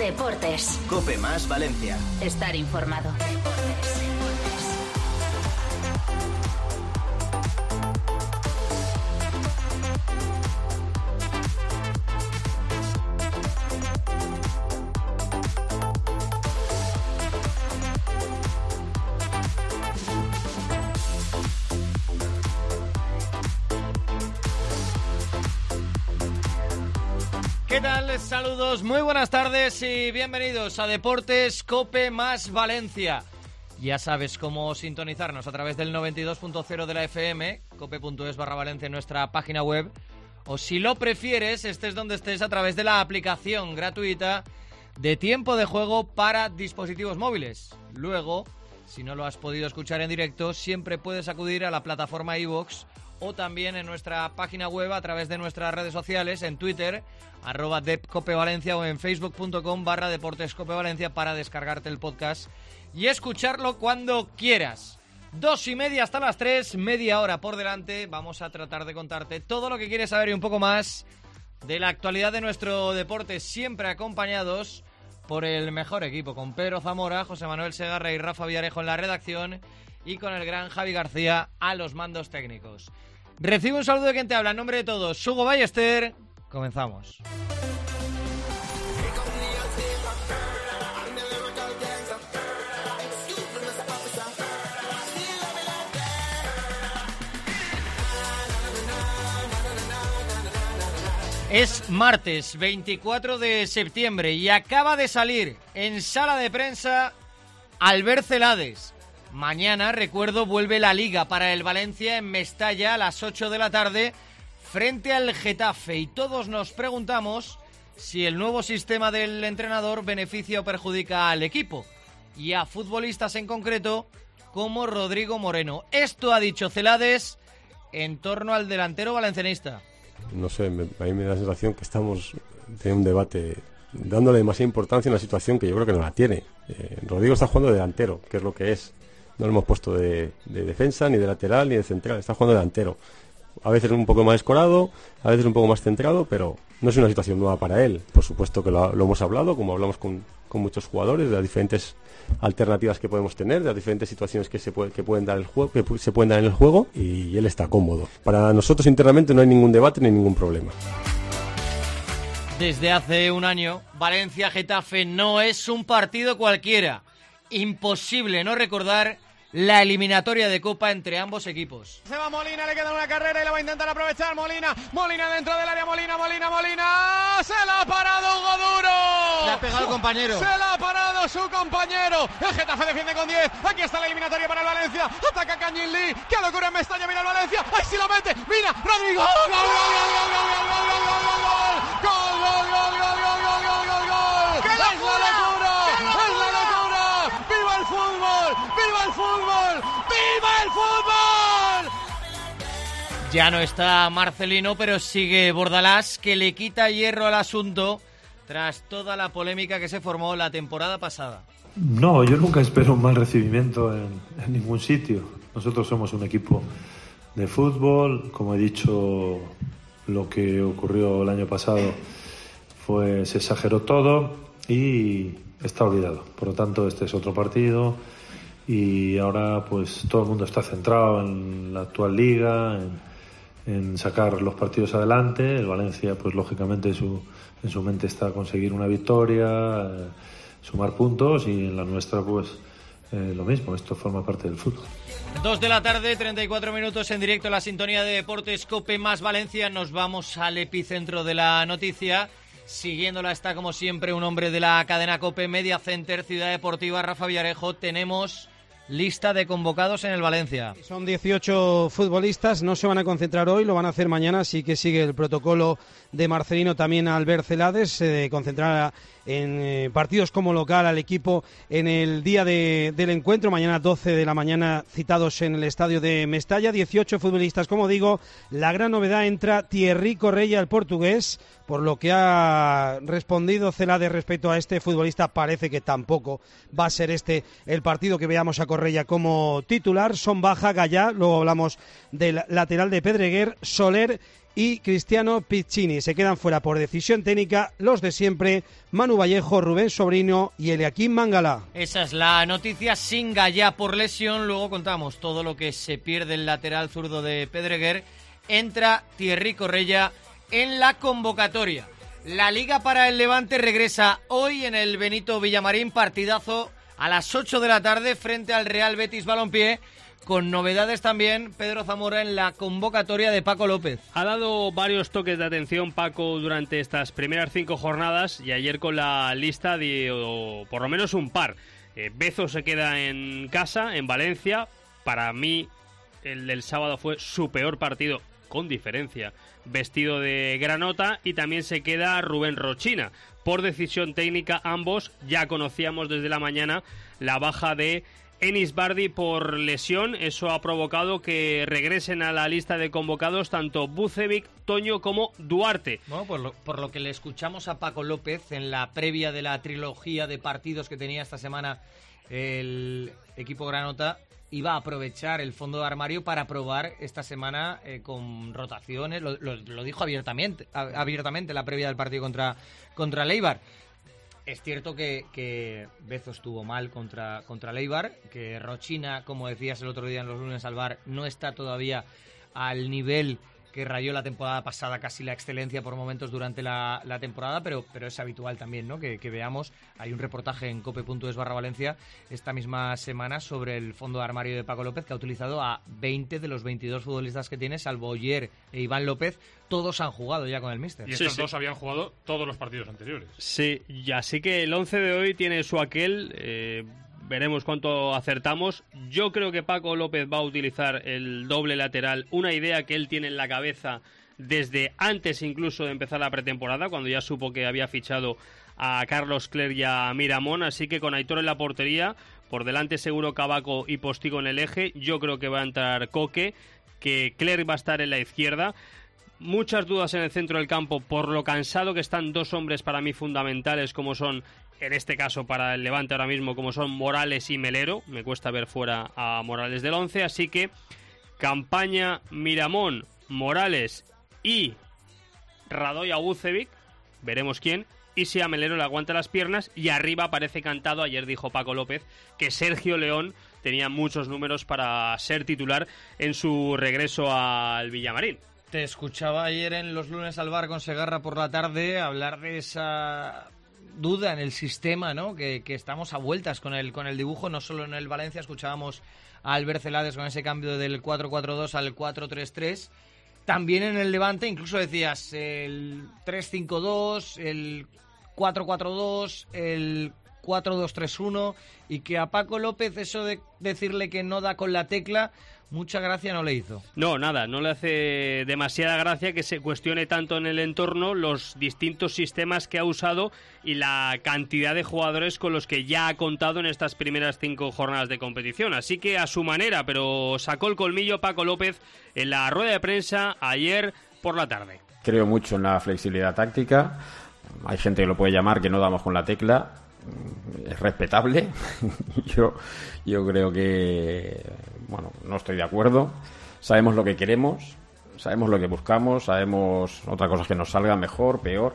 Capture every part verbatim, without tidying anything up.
Deportes. COPE más Valencia. Estar informado. ¿Qué tal? Saludos, muy buenas tardes y bienvenidos a Deportes COPE más Valencia. Ya sabes cómo sintonizarnos a través del noventa y dos punto cero de la F M, cope.es barra Valencia en nuestra página web, o si lo prefieres, estés donde estés, a través de la aplicación gratuita de tiempo de juego para dispositivos móviles. Luego, si no lo has podido escuchar en directo, siempre puedes acudir a la plataforma iVoox o también en nuestra página web a través de nuestras redes sociales, en Twitter, arroba depcopevalencia, o en facebook.com barra deportescopevalencia para descargarte el podcast y escucharlo cuando quieras. Dos y media hasta las tres, media hora por delante. Vamos a tratar de contarte todo lo que quieres saber y un poco más de la actualidad de nuestro deporte, siempre acompañados por el mejor equipo, con Pedro Zamora, José Manuel Segarra y Rafa Villarejo en la redacción, y con el gran Javi García a los mandos técnicos. Recibe un saludo de quien te habla, en nombre de todos, Hugo Ballester. Comenzamos. Es martes veinticuatro de septiembre y acaba de salir en sala de prensa Albert Celades. Mañana, recuerdo, vuelve la Liga para el Valencia en Mestalla a las ocho de la tarde frente al Getafe. Y todos nos preguntamos si el nuevo sistema del entrenador beneficia o perjudica al equipo y a futbolistas en concreto como Rodrigo Moreno. Esto ha dicho Celades en torno al delantero valencianista. No sé, me, a mí me da la sensación que estamos en un debate dándole demasiada importancia a una situación que yo creo que no la tiene. Eh, Rodrigo está jugando de delantero, que es lo que es. No lo hemos puesto de, de defensa, ni de lateral, ni de central. Está jugando delantero. A veces un poco más escorado, a veces un poco más centrado, pero no es una situación nueva para él. Por supuesto que lo, lo hemos hablado, como hablamos con, con muchos jugadores, de las diferentes alternativas que podemos tener, de las diferentes situaciones que se, puede, que pueden dar el juego, que se pueden dar en el juego, y él está cómodo. Para nosotros internamente no hay ningún debate ni ningún problema. Desde hace un año, Valencia-Getafe no es un partido cualquiera. Imposible no recordar la eliminatoria de Copa entre ambos equipos. Se va Molina, le queda una carrera y la va a intentar aprovechar Molina. Molina dentro del área, Molina, Molina, Molina. Se la ha parado Hugo Duro. Le ha pegado el compañero. Se la ha parado su compañero. El Getafe defiende con diez. Aquí está la eliminatoria para el Valencia. Ataca Kangin Lee. ¡Qué locura en Mestalla! Mira el Valencia. ¡Ay, si lo mete! ¡Mira! ¡Rodrigo! ¡Gol, gol, gol, gol, gol, gol, gol, gol, gol, gol! ¡Gol, gol, gol, gol, gol, gol, gol, gol, gol! ¡Qué locura! ¡Es la locura! ¡Viva el fútbol! ¡Viva el fútbol! ¡Viva el fútbol! Ya no está Marcelino, pero sigue Bordalás, que le quita hierro al asunto tras toda la polémica que se formó la temporada pasada. No, yo nunca espero un mal recibimiento en, en ningún sitio. Nosotros somos un equipo de fútbol. Como he dicho, lo que ocurrió el año pasado fue, se exageró todo y está olvidado. Por lo tanto, este es otro partido y ahora pues todo el mundo está centrado en la actual liga, en, en sacar los partidos adelante. El Valencia, pues lógicamente su, en su mente está conseguir una victoria, eh, sumar puntos, y en la nuestra pues eh, lo mismo. Esto forma parte del fútbol. Dos de la tarde, treinta y cuatro minutos en directo, la sintonía de Deportes COPE más Valencia. Nos vamos al epicentro de la noticia. Siguiéndola está, como siempre, un hombre de la cadena COPE, Media Center, Ciudad Deportiva, Rafa Villarejo. Tenemos lista de convocados en el Valencia. Son dieciocho futbolistas, no se van a concentrar hoy, lo van a hacer mañana, así que sigue el protocolo de Marcelino también a Albert Celades, se eh, concentrará en eh, partidos como local al equipo en el día de, del encuentro, mañana doce de la mañana, citados en el estadio de Mestalla. Dieciocho futbolistas, como digo. La gran novedad, entra Thierry Correia, el portugués, por lo que ha respondido Celades respecto a este futbolista. Parece que tampoco va a ser este el partido que veamos a Correia como titular. Son baja Gallá, luego hablamos del lateral de Pedreguer, Soler y Cristiano Piccini. Se quedan fuera por decisión técnica los de siempre, Manu Vallejo, Rubén Sobrino y Eliaquim Mangala. Esa es la noticia. Singa ya por lesión. Luego contamos todo lo que se pierde el lateral zurdo de Pedreguer. Entra Thierry Correia en la convocatoria. La Liga para el Levante regresa hoy en el Benito Villamarín. Partidazo a las ocho de la tarde frente al Real Betis Balompié. Con novedades también, Pedro Zamora, en la convocatoria de Paco López. Ha dado varios toques de atención Paco durante estas primeras cinco jornadas y ayer con la lista dio por lo menos un par. Eh, Bezo se queda en casa, en Valencia. Para mí, el del sábado fue su peor partido, con diferencia, vestido de granota. Y también se queda Rubén Rochina. Por decisión técnica, ambos ya conocíamos desde la mañana la baja de Enis Bardi por lesión. Eso ha provocado que regresen a la lista de convocados tanto Bucevic, Toño como Duarte. Bueno, por lo, por lo que le escuchamos a Paco López en la previa de la trilogía de partidos que tenía esta semana el equipo granota, iba a aprovechar el fondo de armario para probar esta semana eh, con rotaciones. Lo, lo, lo dijo abiertamente, abiertamente la previa del partido contra, contra Leibar. Es cierto que, que Bezo estuvo mal contra, contra Leibar, que Rochina, como decías el otro día en los lunes al bar, no está todavía al nivel que rayó la temporada pasada, casi la excelencia por momentos durante la, la temporada, pero, pero es habitual también, ¿no? Que, que veamos. Hay un reportaje en cope punto es barra Valencia esta misma semana sobre el fondo de armario de Paco López, que ha utilizado a veinte de los veintidós futbolistas que tiene, salvo Oyer e Iván López. Todos han jugado ya con el míster. Y estos sí, sí. dos habían jugado todos los partidos anteriores. Sí, y así que el once de hoy tiene su aquel. Eh, veremos cuánto acertamos. Yo creo que Paco López va a utilizar el doble lateral, una idea que él tiene en la cabeza desde antes incluso de empezar la pretemporada, cuando ya supo que había fichado a Carlos Clerc y a Miramón. Así que con Aitor en la portería, por delante seguro Cavaco y Postigo en el eje. Yo creo que va a entrar Coque, que Clerc va a estar en la izquierda. Muchas dudas en el centro del campo por lo cansado que están dos hombres para mí fundamentales, como son, en este caso para el Levante ahora mismo, como son Morales y Melero. Me cuesta ver fuera a Morales del once, así que Campaña, Miramón, Morales y Radoya Bucevic, veremos quién, y si a Melero le aguanta las piernas. Y arriba parece cantado, ayer dijo Paco López, que Sergio León tenía muchos números para ser titular en su regreso al Villamarín. Te escuchaba ayer en los lunes al bar con Segarra por la tarde hablar de esa duda en el sistema, ¿no? Que, que estamos a vueltas con el, con el dibujo, no solo en el Valencia. Escuchábamos a Albert Celades con ese cambio del cuatro cuatro dos al cuatro tres tres. También en el Levante, incluso decías el tres cinco dos, el cuatro cuatro dos, el cuatro dos tres uno, y que a Paco López eso de decirle que no da con la tecla, mucha gracia no le hizo. No, nada, no le hace demasiada gracia que se cuestione tanto en el entorno los distintos sistemas que ha usado y la cantidad de jugadores con los que ya ha contado en estas primeras cinco jornadas de competición. Así que a su manera, pero sacó el colmillo Paco López en la rueda de prensa ayer por la tarde. Creo mucho en la flexibilidad táctica. Hay gente que lo puede llamar que no damos con la tecla. Es respetable. yo, yo creo que, bueno, no estoy de acuerdo. Sabemos lo que queremos, sabemos lo que buscamos, sabemos otras cosas que nos salgan mejor, peor,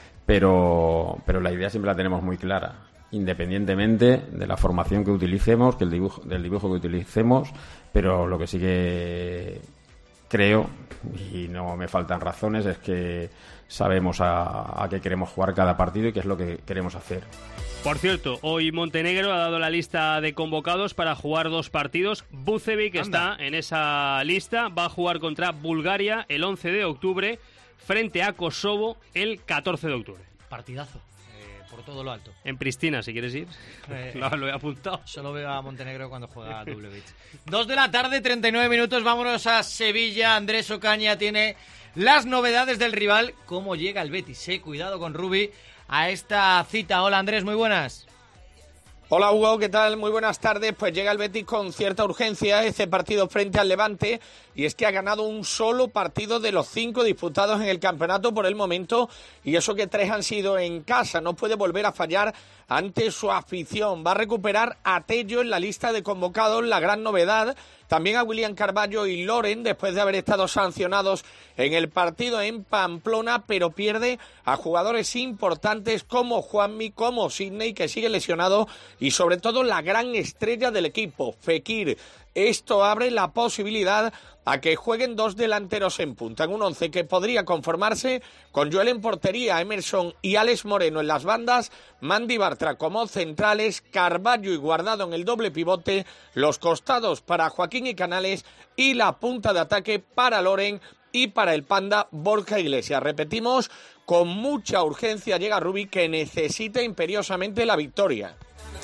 pero, pero la idea siempre la tenemos muy clara, independientemente de la formación que utilicemos, que el dibujo, del dibujo que utilicemos. Pero lo que sí que creo, y no me faltan razones, es que sabemos a, a qué queremos jugar cada partido y qué es lo que queremos hacer. Por cierto, hoy Montenegro ha dado la lista de convocados para jugar dos partidos. Bucevic está en esa lista, va a jugar contra Bulgaria el once de octubre frente a Kosovo el catorce de octubre. Partidazo, eh, por todo lo alto. En Pristina, si quieres ir. Eh, lo, lo he apuntado. Solo veo a Montenegro cuando juega a Dublevich. Dos de la tarde, treinta y nueve minutos, vámonos a Sevilla. Andrés Ocaña tiene las novedades del rival. ¿Cómo llega el Betis? Eh? Cuidado con Rubi a esta cita. Hola Andrés, muy buenas. Hola Hugo, ¿qué tal? Muy buenas tardes. Pues llega el Betis con cierta urgencia ese partido frente al Levante, y es que ha ganado un solo partido de los cinco disputados en el campeonato por el momento, y eso que tres han sido en casa. No puede volver a fallar ante su afición. Va a recuperar a Tello en la lista de convocados, la gran novedad. También a William Carballo y Loren, después de haber estado sancionados en el partido en Pamplona, pero pierde a jugadores importantes como Juanmi, como Sidney, que sigue lesionado, y sobre todo la gran estrella del equipo, Fekir. Esto abre la posibilidad a que jueguen dos delanteros en punta, en un once que podría conformarse con Joel en portería, Emerson y Alex Moreno en las bandas, Mandy Bartra como centrales, Carballo y Guardado en el doble pivote, los costados para Joaquín y Canales y la punta de ataque para Loren y para el Panda Borja Iglesias. Repetimos, con mucha urgencia llega Rubí, que necesita imperiosamente la victoria.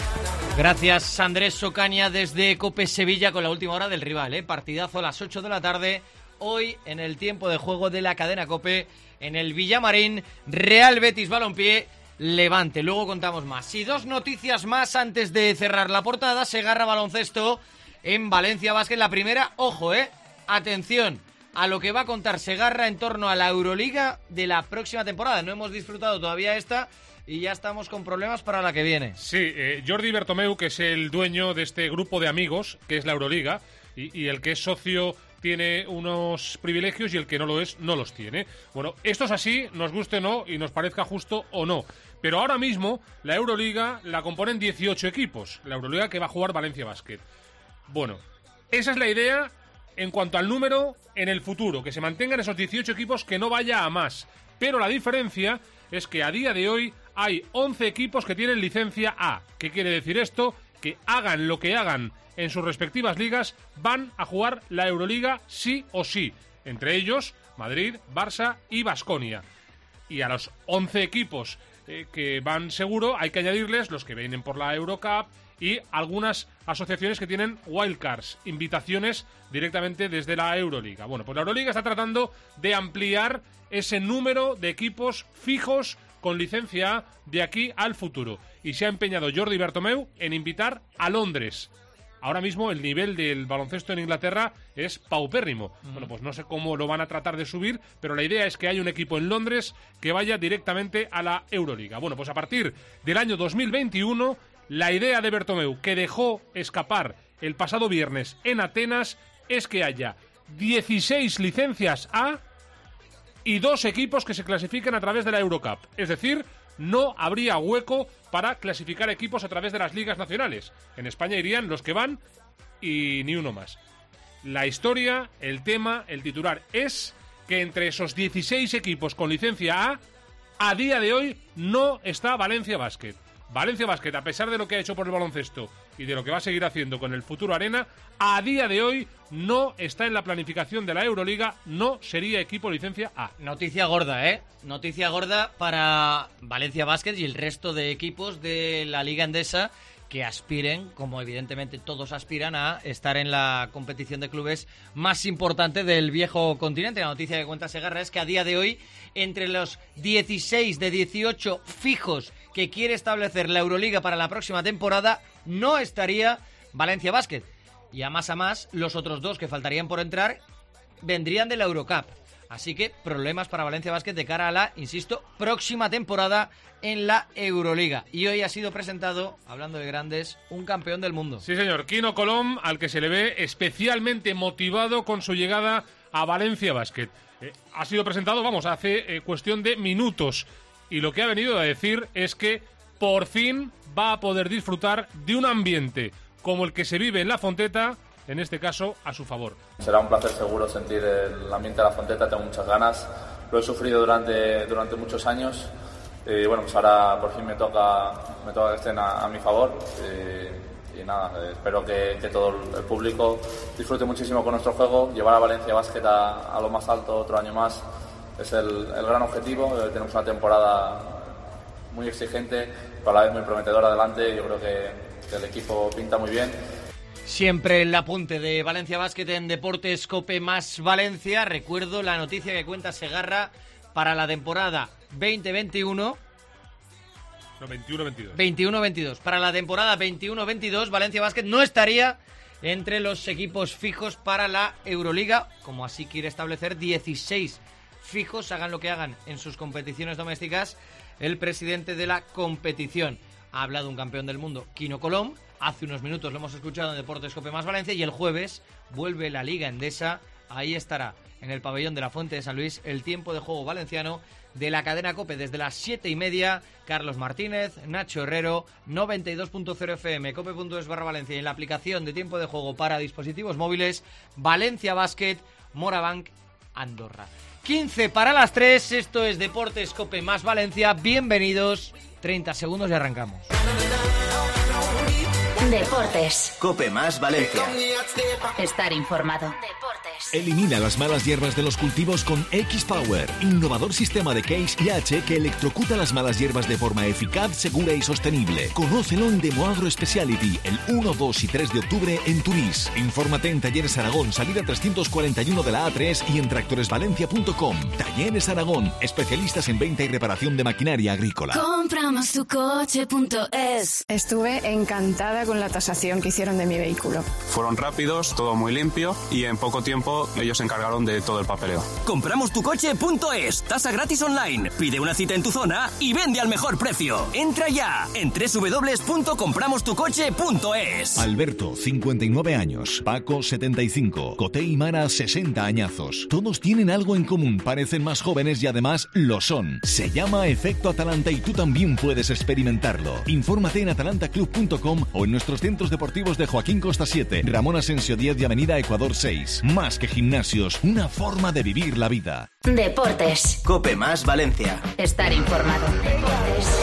Gracias, Andrés Socaña, desde COPE Sevilla con la última hora del rival, ¿eh? Partidazo a las ocho de la tarde, hoy en el tiempo de juego de la cadena COPE, en el Villamarín, Real Betis Balompié, Levante. Luego contamos más. Y dos noticias más antes de cerrar la portada. Segarra Baloncesto en Valencia Basket. La primera, ojo, ¿eh? Atención a lo que va a contar Segarra en torno a la Euroliga de la próxima temporada. No hemos disfrutado todavía esta y ya estamos con problemas para la que viene. Sí, eh, Jordi Bertomeu, que es el dueño de este grupo de amigos, que es la Euroliga, y, y el que es socio tiene unos privilegios y el que no lo es, no los tiene. Bueno, esto es así, nos guste o no, y nos parezca justo o no. Pero ahora mismo la Euroliga la componen dieciocho equipos, la Euroliga que va a jugar Valencia Basket. Bueno, esa es la idea en cuanto al número en el futuro, que se mantengan esos dieciocho equipos, que no vaya a más. Pero la diferencia es que a día de hoy hay once equipos que tienen licencia A. ¿Qué quiere decir esto? Que hagan lo que hagan en sus respectivas ligas, van a jugar la Euroliga sí o sí. Entre ellos, Madrid, Barça y Baskonia. Y a los once equipos eh, que van seguro, hay que añadirles los que vienen por la Eurocup y algunas asociaciones que tienen wildcards, invitaciones directamente desde la Euroliga. Bueno, pues la Euroliga está tratando de ampliar ese número de equipos fijos con licencia A de aquí al futuro. Y se ha empeñado Jordi Bertomeu en invitar a Londres. Ahora mismo el nivel del baloncesto en Inglaterra es paupérrimo. Mm. Bueno, pues no sé cómo lo van a tratar de subir, pero la idea es que haya un equipo en Londres que vaya directamente a la Euroliga. Bueno, pues a partir del año dos mil veintiuno, la idea de Bertomeu, que dejó escapar el pasado viernes en Atenas, es que haya dieciséis licencias A y dos equipos que se clasifiquen a través de la Eurocup. Es decir, no habría hueco para clasificar equipos a través de las ligas nacionales. En España irían los que van y ni uno más. La historia, el tema, el titular es que entre esos dieciséis equipos con licencia A, a día de hoy no está Valencia Basket. Valencia Basket, a pesar de lo que ha hecho por el baloncesto y de lo que va a seguir haciendo con el Futuro Arena, a día de hoy no está en la planificación de la Euroliga, no sería equipo licencia A. Noticia gorda, ¿eh? Noticia gorda para Valencia Basket y el resto de equipos de la Liga Endesa que aspiren, como evidentemente todos aspiran, a estar en la competición de clubes más importante del viejo continente. La noticia que cuenta Segarra es que a día de hoy, entre los dieciséis de dieciocho fijos que quiere establecer la Euroliga para la próxima temporada, no estaría Valencia Basket. Y a más a más, los otros dos que faltarían por entrar vendrían de la Eurocup. Así que problemas para Valencia Basket de cara a la, insisto, próxima temporada en la Euroliga. Y hoy ha sido presentado, hablando de grandes, un campeón del mundo. Sí, señor, Quino Colom, al que se le ve especialmente motivado con su llegada a Valencia Basket. Eh, ha sido presentado, vamos, hace eh, cuestión de minutos. Y lo que ha venido a decir es que por fin va a poder disfrutar de un ambiente como el que se vive en La Fonteta, en este caso a su favor. Será un placer seguro sentir el ambiente de La Fonteta, tengo muchas ganas, lo he sufrido durante, durante muchos años y bueno, pues ahora por fin me toca, me toca que estén a, a mi favor y, y nada, espero que, que todo el público disfrute muchísimo con nuestro juego, llevar a Valencia Basket a, a lo más alto otro año más es el, el gran objetivo. Tenemos una temporada muy exigente, pero a la vez muy prometedora adelante. Yo creo que, que el equipo pinta muy bien. Siempre el apunte de Valencia Basket en Deportes COPE más Valencia. Recuerdo la noticia que cuenta Segarra para la temporada veinte veintiuno. No, veintiuno veintidós. veintiuno veintidós. Para la temporada veintiuno veintidós, Valencia Basket no estaría entre los equipos fijos para la Euroliga, como así quiere establecer dieciséis fijos, hagan lo que hagan en sus competiciones domésticas, el presidente de la competición. Ha hablado un campeón del mundo, Quino Colom, hace unos minutos lo hemos escuchado en Deportes Cope Más Valencia, y el jueves vuelve la Liga Endesa, ahí estará, en el pabellón de la Fuente de San Luis, el tiempo de juego valenciano de la cadena COPE desde las siete y media. Carlos Martínez, Nacho Herrero, noventa y dos punto cero F M, cope punto es barra Valencia, y en la aplicación de tiempo de juego para dispositivos móviles, Valencia Basket, Morabank, Andorra. quince para las tres, esto es Deportes Cope Más Valencia, bienvenidos, treinta segundos y arrancamos. Deportes. Cope Más Valencia. Estar informado. Elimina las malas hierbas de los cultivos con X-Power, innovador sistema de Case y H que electrocuta las malas hierbas de forma eficaz, segura y sostenible. Conócelo en Demoagro Speciality el uno, dos y tres de octubre en Turís. Infórmate en Talleres Aragón, salida trescientos cuarenta y uno de la A tres y en tractores valencia punto com. Talleres Aragón, especialistas en venta y reparación de maquinaria agrícola. Compramos tu coche punto es. Estuve encantada con la tasación que hicieron de mi vehículo. Fueron rápidos, todo muy limpio y en poco tiempo ellos se encargaron de todo el papeleo. Compramos tu coche punto es. Tasa gratis online. Pide una cita en tu zona y vende al mejor precio. Entra ya en doble u doble u doble u punto compramos tu coche punto es. Alberto, cincuenta y nueve años. Paco, setenta y cinco. Coté y Mara, sesenta añazos. Todos tienen algo en común. Parecen más jóvenes y además lo son. Se llama Efecto Atalanta y tú también puedes experimentarlo. Infórmate en atalanta club punto com o en nuestros centros deportivos de Joaquín Costa siete, Ramón Asensio diez y Avenida Ecuador seis. Más que gimnasios, una forma de vivir la vida. Deportes. Cope Más Valencia. Estar informado. Deportes.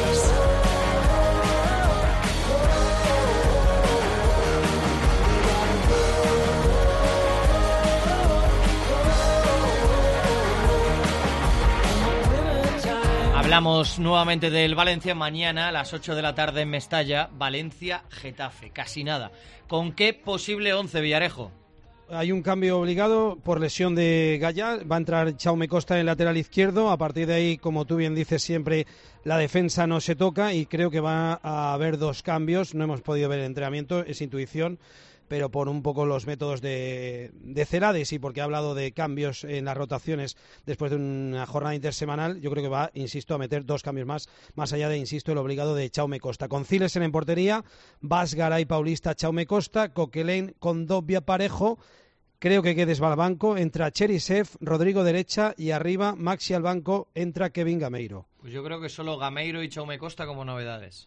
Hablamos nuevamente del Valencia mañana a las ocho de la tarde en Mestalla, Valencia-Getafe, casi nada. ¿Con qué posible once, Villarejo? Hay un cambio obligado por lesión de Gaya, va a entrar Jaume Costa en el lateral izquierdo, a partir de ahí, como tú bien dices siempre, la defensa no se toca y creo que va a haber dos cambios, no hemos podido ver el entrenamiento, es intuición, pero por un poco los métodos de, de Celades y porque ha hablado de cambios en las rotaciones después de una jornada intersemanal, yo creo que va, insisto, a meter dos cambios más, más allá de, insisto, el obligado de Jaume Costa. Con Cilesen en portería, Bas, Garay, Paulista, Jaume Costa, Coquelin, Condovia, Parejo, creo que Guedes va al banco, entra Cherisev, Rodrigo derecha y arriba Maxi al banco, entra Kevin Gameiro. Pues yo creo que solo Gameiro y Jaume Costa como novedades.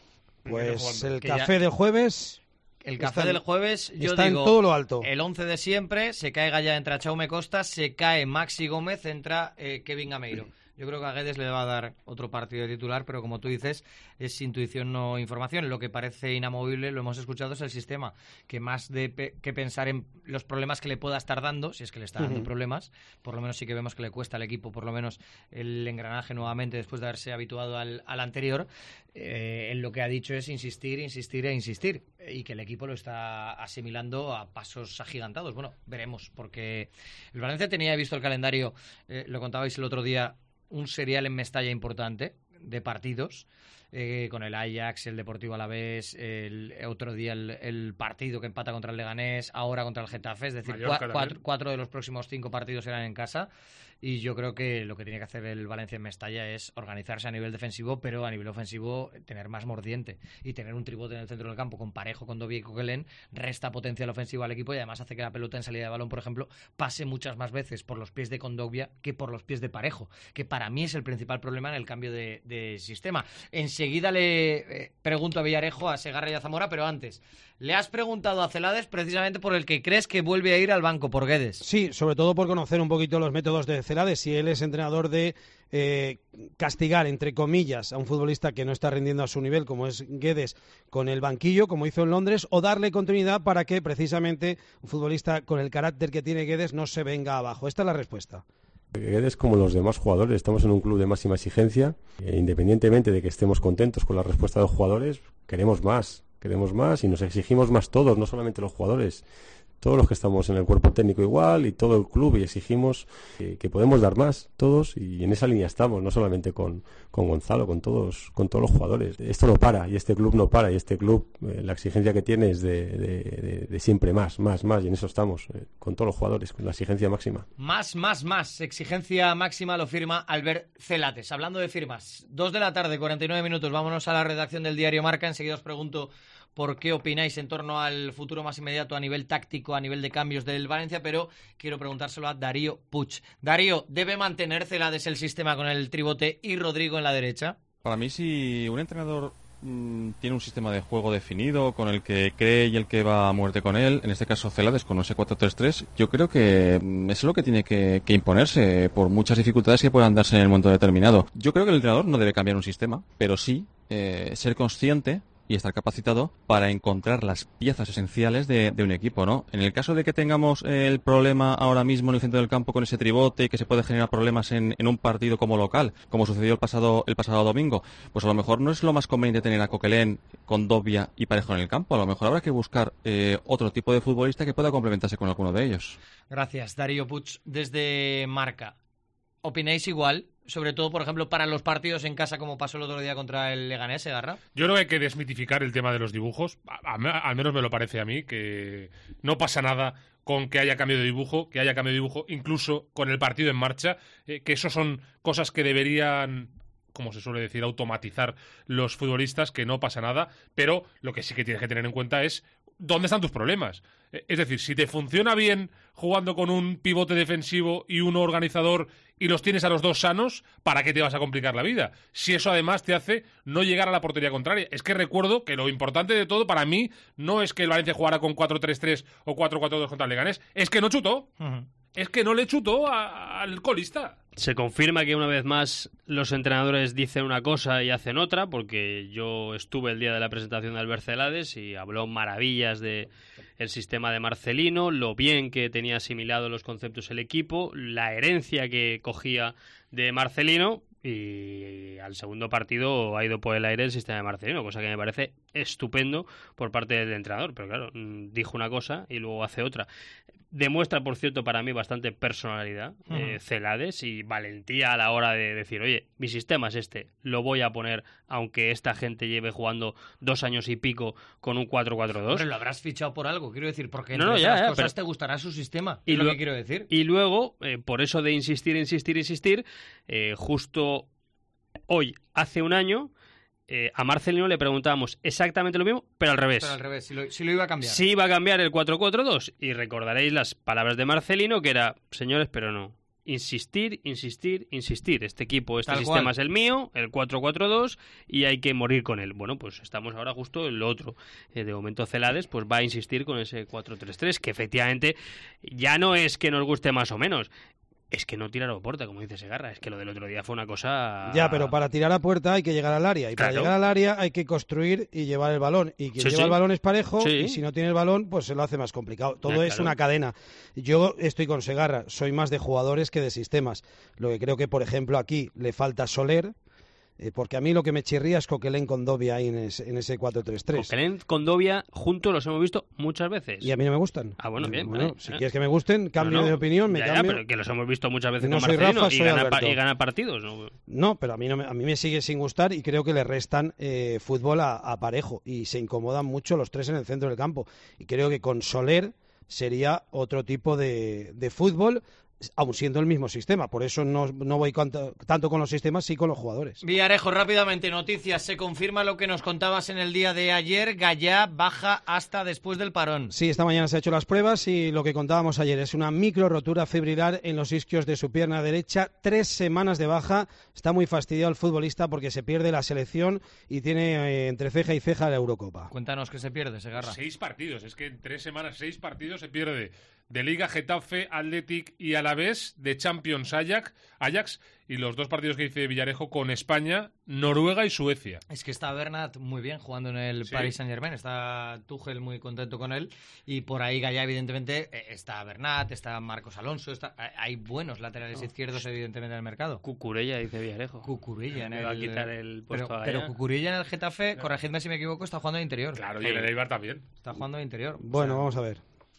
Pues el café ya... del jueves... El café está, del jueves, yo está digo, en todo lo alto. El once de siempre, se cae Gaya, entra Jaume Costa, se cae Maxi Gómez, entra eh, Kevin Gameiro. Yo creo que a Guedes le va a dar otro partido de titular, pero como tú dices, es intuición, no información. Lo que parece inamovible, lo hemos escuchado, es el sistema, que más de pe- que pensar en los problemas que le pueda estar dando, si es que le está dando uh-huh. problemas, por lo menos sí que vemos que le cuesta al equipo, por lo menos el engranaje nuevamente después de haberse habituado al, al anterior. Eh, en lo que ha dicho es insistir, insistir e insistir, y que el equipo lo está asimilando a pasos agigantados. Bueno, veremos, porque el Valencia tenía visto el calendario, eh, lo contabais el otro día, un serial en Mestalla importante de partidos, eh, con el Ajax, el Deportivo Alavés, el otro día el, el partido que empata contra el Leganés, ahora contra el Getafe, es decir, cua- cuatro, cuatro de los próximos cinco partidos eran en casa. Y yo creo que lo que tiene que hacer el Valencia en Mestalla es organizarse a nivel defensivo, pero a nivel ofensivo tener más mordiente y tener un tribote en el centro del campo con Parejo, con Dobie y Coquelin, resta potencial ofensivo al equipo y además hace que la pelota en salida de balón, por ejemplo, pase muchas más veces por los pies de Condovia que por los pies de Parejo, que para mí es el principal problema en el cambio de, de sistema. Enseguida le eh, pregunto a Villarejo, a Segarra y a Zamora, pero antes, le has preguntado a Celades precisamente por el que crees que vuelve a ir al banco, por Guedes. Sí, sobre todo por conocer un poquito los métodos de Celades, si él es entrenador de eh, castigar, entre comillas, a un futbolista que no está rindiendo a su nivel, como es Guedes, con el banquillo, como hizo en Londres, o darle continuidad para que precisamente un futbolista con el carácter que tiene Guedes no se venga abajo. Esta es la respuesta. Guedes, como los demás jugadores, estamos en un club de máxima exigencia, e independientemente de que estemos contentos con la respuesta de los jugadores, queremos más, queremos más y nos exigimos más todos, no solamente los jugadores. todos los que estamos en el cuerpo técnico igual y todo el club, y exigimos que, que podemos dar más todos, y en esa línea estamos, no solamente con, con Gonzalo, con todos con todos los jugadores. Esto no para, y este club no para, y este club, eh, la exigencia que tiene es de, de, de, de siempre más, más, más, y en eso estamos, eh, con todos los jugadores, con la exigencia máxima. Más, más, más, exigencia máxima, lo firma Albert Celates. Hablando de firmas, dos de la tarde, cuarenta y nueve minutos, vámonos a la redacción del diario Marca. Enseguida os pregunto por qué opináis en torno al futuro más inmediato a nivel táctico, a nivel de cambios del Valencia, pero quiero preguntárselo a Darío Puig. Darío, ¿debe mantener Celates el sistema con el tribote y Rodrigo en la derecha? Para mí, si un entrenador mmm, tiene un sistema de juego definido, con el que cree y el que va a muerte con él, en este caso Celates con ese cuatro tres tres, yo creo que eso es lo que tiene que, que imponerse, por muchas dificultades que puedan darse en el momento determinado. Yo creo que el entrenador no debe cambiar un sistema, pero sí eh, ser consciente y estar capacitado para encontrar las piezas esenciales de, de un equipo, ¿no? En el caso de que tengamos eh, el problema ahora mismo en el centro del campo con ese tribote, que se puede generar problemas en, en un partido como local, como sucedió el pasado el pasado domingo, pues a lo mejor no es lo más conveniente tener a Coquelin, Condovia y Parejo en el campo. A lo mejor habrá que buscar eh, otro tipo de futbolista que pueda complementarse con alguno de ellos. Gracias, Darío Puig, desde Marca. ¿Opináis igual? Sobre todo, por ejemplo, para los partidos en casa, como pasó el otro día contra el Leganés, Segarra. Yo creo que hay que desmitificar el tema de los dibujos. A, a, al menos me lo parece a mí, que no pasa nada con que haya cambio de dibujo, que haya cambio de dibujo incluso con el partido en marcha, eh, que eso son cosas que deberían, como se suele decir, automatizar los futbolistas, que no pasa nada, pero lo que sí que tienes que tener en cuenta es dónde están tus problemas. Es decir, si te funciona bien jugando con un pivote defensivo y uno organizador y los tienes a los dos sanos, ¿para qué te vas a complicar la vida? Si eso además te hace no llegar a la portería contraria. Es que recuerdo que lo importante de todo para mí no es que el Valencia jugara con cuatro tres tres o cuatro cuatro dos contra el Leganés, es que no chutó. Uh-huh. Es que no le chutó a, al colista. Se confirma que una vez más los entrenadores dicen una cosa y hacen otra, porque yo estuve el día de la presentación de Albert Celates y habló maravillas de el sistema de Marcelino, lo bien que tenía asimilado los conceptos el equipo, la herencia que cogía de Marcelino, y al segundo partido ha ido por el aire el sistema de Marcelino, cosa que me parece estupendo por parte del entrenador, pero claro, dijo una cosa y luego hace otra. Demuestra, por cierto, para mí bastante personalidad, uh-huh. eh, Celates, y valentía a la hora de decir, oye, mi sistema es este, lo voy a poner aunque esta gente lleve jugando dos años y pico con un cuatro cuatro dos. Pero lo habrás fichado por algo, quiero decir, porque no, entre no, ya, esas ya, cosas pero... te gustará su sistema, y es lo, lo que quiero decir. Y luego, eh, por eso de insistir, insistir, insistir, eh, justo hoy, hace un año, Eh, a Marcelino le preguntábamos exactamente lo mismo, pero al revés. Pero al revés, si lo, si lo iba a cambiar. Si iba a cambiar el cuatro cuatro dos. Y recordaréis las palabras de Marcelino, que era, señores, pero no. Insistir, insistir, insistir. Este equipo, este Tal sistema cual. es el mío, el cuatro cuatro dos, y hay que morir con él. Bueno, pues estamos ahora justo en lo otro. Eh, de momento Celates pues va a insistir con ese cuatro tres tres, que efectivamente ya no es que nos guste más o menos. Es que no tirar a puerta, como dice Segarra. Es que lo del otro día fue una cosa... Ya, pero para tirar a puerta hay que llegar al área. Y para Claro. llegar al área hay que construir y llevar el balón. Y quien Sí, lleva sí. el balón es Parejo. Sí. Y si no tiene el balón, pues se lo hace más complicado. Todo Ah, es claro. una cadena. Yo estoy con Segarra. Soy más de jugadores que de sistemas. Lo que creo que, por ejemplo, aquí le falta Soler. Eh, porque a mí lo que me chirría es Coquelin con Condovia ahí en ese, en ese cuatro tres tres. Coquelin, Condovia, juntos los hemos visto muchas veces. Y a mí no me gustan. Ah, bueno, bien. Bueno, vale. si Ah. quieres que me gusten, cambio No, no. de opinión, me Ya, ya, cambio. pero que los hemos visto muchas veces No con soy Marcelino Rafa, y, soy gana pa- Alberto. y gana partidos, ¿no? No, pero a mí, no me, a mí me sigue sin gustar y creo que le restan eh, fútbol a, a Parejo y se incomodan mucho los tres en el centro del campo. Y creo que con Soler sería otro tipo de, de fútbol, aun siendo el mismo sistema. Por eso no, no voy con, tanto con los sistemas, sí con los jugadores. Villarejo, rápidamente, noticias. Se confirma lo que nos contabas en el día de ayer. Gallá baja hasta después del parón. Sí, esta mañana se ha hecho las pruebas y lo que contábamos ayer es una micro rotura fibrilar en los isquios de su pierna derecha. Tres semanas de baja. Está muy fastidiado el futbolista porque se pierde la selección y tiene eh, entre ceja y ceja la Eurocopa. Cuéntanos qué se pierde, Segarra. Seis partidos, es que en tres semanas, seis partidos se pierde. De Liga, Getafe, Athletic y Alavés, de Champions, Ajax, Ajax, y los dos partidos que dice Villarejo con España, Noruega y Suecia. Es que está Bernat muy bien jugando en el Sí. Paris Saint-Germain, está Tuchel muy contento con él, y por ahí Gallá, evidentemente, eh, está Bernat, está Marcos Alonso, está, hay buenos laterales No. izquierdos, evidentemente, en el mercado. Cucurella, dice Villarejo. Cucurella en Me el... va a quitar el puesto pero, a pero Gallá. Cucurella en el Getafe, corregidme si me equivoco, está jugando de interior. Claro, y en el Eibar también. Está jugando de interior. Bueno, O sea, vamos a ver.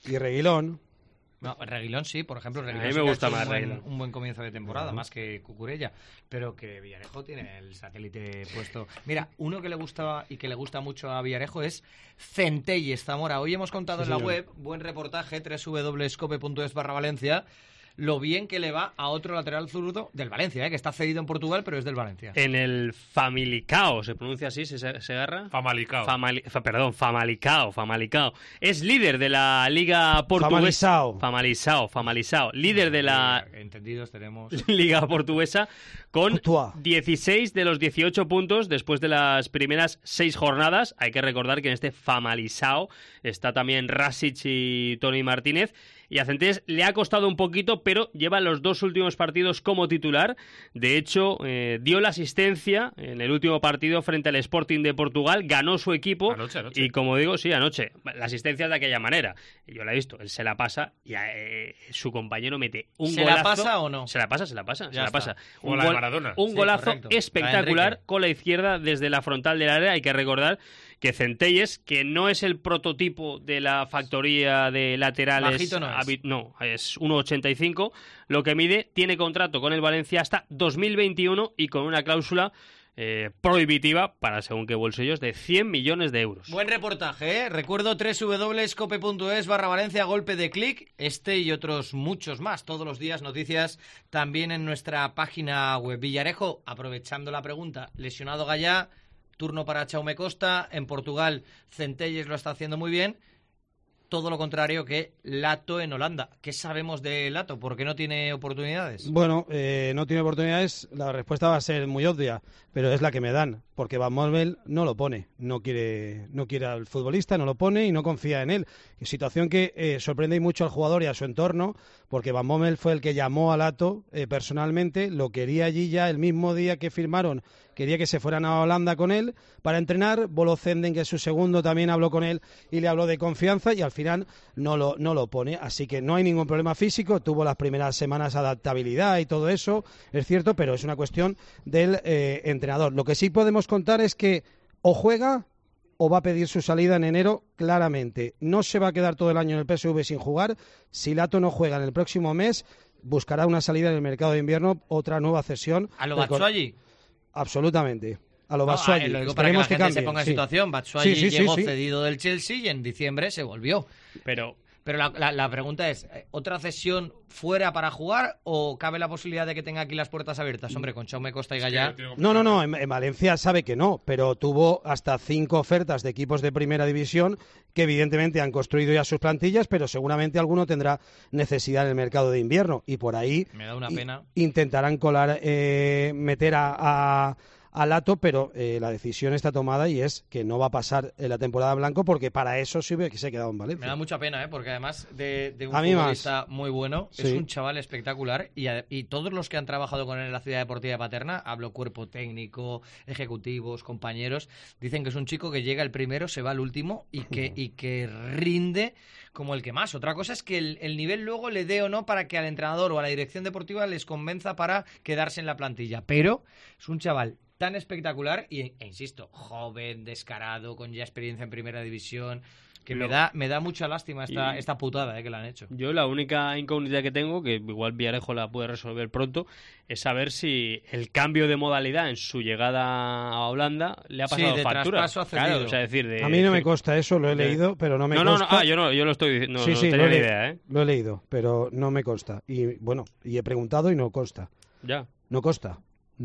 Y Reguilón. No, Reguilón sí, por ejemplo. Reguilón a mí sí me que gusta ha hecho más un buen, Reguilón. un buen comienzo de temporada, Uh-huh. más que Cucurella. Pero que Villarejo tiene el satélite puesto. Mira, uno que le gusta y que le gusta mucho a Villarejo es Centelles Zamora. Hoy hemos contado Sí, en la señor. web, buen reportaje, doble u doble u doble u punto scope punto es barra Valencia, lo bien que le va a otro lateral zurdo del Valencia, ¿eh? Que está cedido en Portugal, pero es del Valencia. En el Famalicao, ¿se pronuncia así? ¿Se, se agarra? Famalicao. Famali- fa- perdón, Famalicao, Famalicao. Es líder de la Liga Portuguesa. Famalisao. Famalisao, Famalisao. Líder de la Entendidos tenemos. Liga Portuguesa con Courtois. dieciséis de los dieciocho puntos después de las primeras seis jornadas. Hay que recordar que en este Famalisao está también Rasic y Toni Martínez. Y a Centelles le ha costado un poquito, pero lleva los dos últimos partidos como titular. De hecho, eh, dio la asistencia en el último partido frente al Sporting de Portugal. Ganó su equipo. Anoche, anoche. Y como digo, sí, anoche. La asistencia es de aquella manera. Yo la he visto. Él se la pasa y eh, su compañero mete un ¿Se golazo. la pasa o no? Se la pasa, se la pasa. Ya se la está. pasa. Como Un, la de gol- Maradona. un Sí, golazo correcto. La de espectacular Enrique. con la izquierda desde la frontal del área. Hay que recordar que Centelles, que no es el prototipo de la factoría de laterales, Bajito no es. habi- no, es uno ochenta y cinco, lo que mide, tiene contrato con el Valencia hasta dos mil veintiuno y con una cláusula eh, prohibitiva para según qué bolsillos de cien millones de euros. Buen reportaje, ¿eh? Recuerdo doble u doble u doble u punto scope punto es barra Valencia, golpe de clic, este y otros muchos más. Todos los días noticias también en nuestra página web. Villarejo, aprovechando la pregunta, lesionado Gallá, turno para Jaume Costa. En Portugal, Centelles lo está haciendo muy bien. Todo lo contrario que Lato en Holanda. ¿Qué sabemos de Lato? ¿Por qué no tiene oportunidades? Bueno, eh, no tiene oportunidades, la respuesta va a ser muy obvia, pero es la que me dan, porque Van Bommel no lo pone, no quiere, no quiere al futbolista, no lo pone y no confía en él. Situación que eh, sorprende mucho al jugador y a su entorno, porque Van Bommel fue el que llamó a Lato eh, personalmente, lo quería allí ya el mismo día que firmaron, quería que se fueran a Holanda con él para entrenar. Bolo Zenden, que es su segundo, también habló con él y le habló de confianza y al final no lo, no lo pone. Así que no hay ningún problema físico, tuvo las primeras semanas adaptabilidad y todo eso, es cierto, pero es una cuestión del eh, entrenador. Lo que sí podemos contar es que o juega o va a pedir su salida en enero claramente. No se va a quedar todo el año en el P S V sin jugar. Si Lato no juega en el próximo mes, buscará una salida en el mercado de invierno, otra nueva cesión. ¿A lo Recor- Batshuayi? Absolutamente. A lo No, Batshuayi. ah, lo digo para que la Esperemos gente cambie, se ponga en sí. situación. Batshuayi Sí, sí, sí, llegó sí. cedido del Chelsea y en diciembre se volvió. Pero Pero la, la- la pregunta es, ¿eh, ¿otra cesión fuera para jugar o cabe la posibilidad de que tenga aquí las puertas abiertas? Hombre, con Jaume Costa y Gallá... No, no, no, en, en Valencia sabe que no, pero tuvo hasta cinco ofertas de equipos de primera división que evidentemente han construido ya sus plantillas, pero seguramente alguno tendrá necesidad en el mercado de invierno y por ahí Me da una i- pena. intentarán colar, eh, meter a, a, a Lato, pero eh, la decisión está tomada y es que no va a pasar en la temporada en blanco porque para eso sirve que se ha quedado en Valencia. Me da mucha pena, ¿eh? Porque además de, de un A mí más. futbolista muy bueno, es Sí. un chaval espectacular y, ade- y todos los que han trabajado con él en la Ciudad Deportiva de Paterna, hablo cuerpo técnico, ejecutivos, compañeros, dicen que es un chico que llega el primero, se va el último y que, y que rinde como el que más. Otra cosa es que el, el nivel luego le dé o no para que al entrenador o a la dirección deportiva les convenza para quedarse en la plantilla. Pero es un chaval tan espectacular y, e insisto, joven, descarado, con ya experiencia en primera división, que me Lo- da, me da mucha lástima esta, Y- esta putada eh, que le han hecho. yo la única incógnita que tengo, que igual Villarejo la puede resolver pronto, es saber si el cambio de modalidad en su llegada a Holanda le ha Sí, pasado de factura. traspaso a cedido. Claro, o sea, decir, de- A mí no me de- consta eso, lo he de- leído, pero no me no, no, consta. no, ah, yo no, yo lo estoy diciendo, no, sí, no sí, tenía lo, he ni le- idea, ¿eh? lo he leído, pero no me consta. Y bueno, y he preguntado y no consta. Ya. No consta.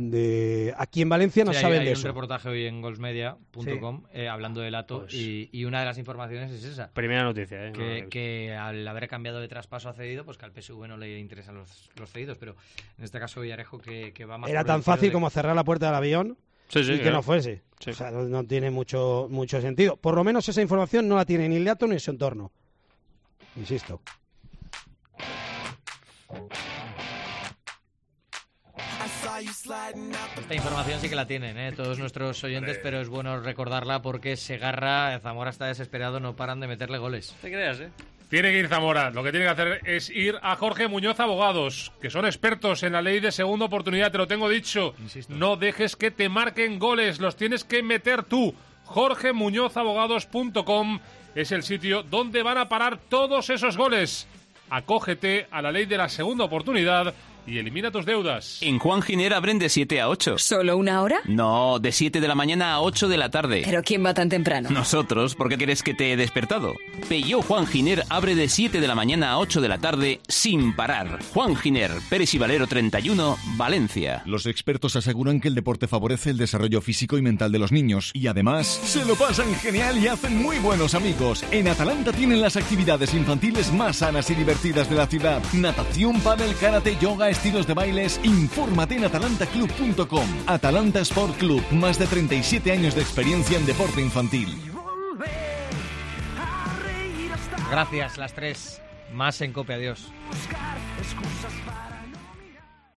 De aquí en Valencia no Sí, hay- saben hay de un eso. reportaje hoy en golsmedia punto com eh, hablando de Lato Pues- y, y una de las informaciones es esa. Primera noticia, ¿eh? No la he Que, visto. que al haber cambiado de traspaso a cedido, pues que al P S V no le interesan los, los cedidos, pero en este caso Villarejo que, que va más Era por el tan giro fácil de- como cerrar la puerta del avión Sí, sí, y que claro. no fuese. Sí. O sea, no, no tiene mucho, mucho sentido. Por lo menos esa información no la tiene ni Lato ni su entorno. Insisto. Esta información sí que la tienen, ¿eh? Todos nuestros oyentes, pero es bueno recordarla porque Segarra, Zamora está desesperado, no paran de meterle goles. No te creas, ¿eh? Tiene que ir Zamora. Lo que tiene que hacer es ir a Jorge Muñoz Abogados, que son expertos en la ley de segunda oportunidad. Te lo tengo dicho. Insisto. No dejes que te marquen goles. Los tienes que meter tú. jorge muñoz abogados punto com es el sitio donde van a parar todos esos goles. Acógete a la ley de la segunda oportunidad y elimina tus deudas. En Juan Giner abren de siete a ocho. ¿Solo una hora? No, de siete de la mañana a ocho de la tarde. ¿Pero quién va tan temprano? Nosotros, ¿por qué crees que te he despertado? Peugeot Juan Giner abre de siete de la mañana a ocho de la tarde sin parar. Juan Giner, Pérez y Valero treinta y uno, Valencia. Los expertos aseguran que el deporte favorece el desarrollo físico y mental de los niños y además se lo pasan genial y hacen muy buenos amigos. En Atalanta tienen las actividades infantiles más sanas y divertidas de la ciudad. Natación, pádel, karate, yoga, estilos de bailes. Infórmate en atalanta club punto com. Atalanta Sport Club, más de treinta y siete años de experiencia en deporte infantil. Gracias, las tres. Más en COPE, adiós. Buscar excusas para